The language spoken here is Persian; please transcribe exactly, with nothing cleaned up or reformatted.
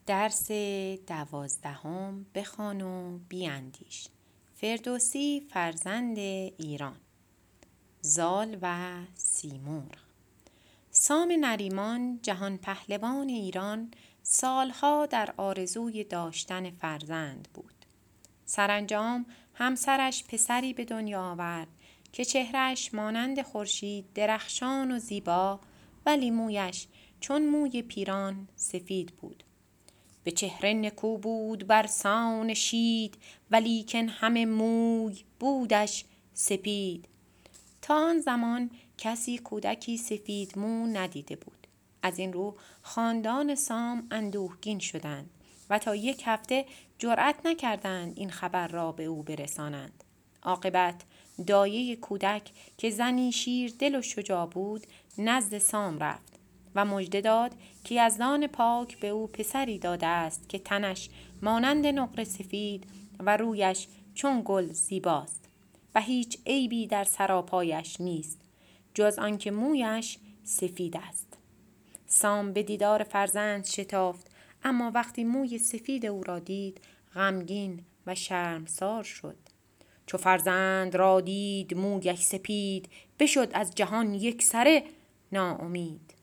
درس دوازدهم بخوان و بیاندیش. فردوسی فرزند ایران. زال و سیمرغ. سام نریمان جهان پهلوان ایران سالها در آرزوی داشتن فرزند بود. سرانجام همسرش پسری به دنیا آورد که چهرهش مانند خورشید درخشان و زیبا، ولی مویش چون موی پیران سفید بود. به چهره نکو بود بر سان شید، ولیکن همه موی بودش سپید. تا آن زمان کسی کودکی سفید مو ندیده بود. از این رو خاندان سام اندوهگین شدند و تا یک هفته جرأت نکردند این خبر را به او برسانند. عاقبت دایه کودک که زنی شیر دل و شجاع بود نزد سام رفت و مژده داد که یزدان پاک به او پسری داده است که تنش مانند نقره سفید و رویش چون گل زیباست و هیچ عیبی در سراپایش نیست جز آنکه مویش سفید است. سام به دیدار فرزند شتافت، اما وقتی موی سفید او را دید غمگین و شرمسار شد. چو فرزند را دید مویش سپید، بشد از جهان یک سره ناامید.